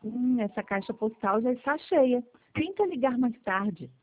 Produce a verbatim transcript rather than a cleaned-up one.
Hum, essa caixa postal já está cheia. Tenta ligar mais tarde.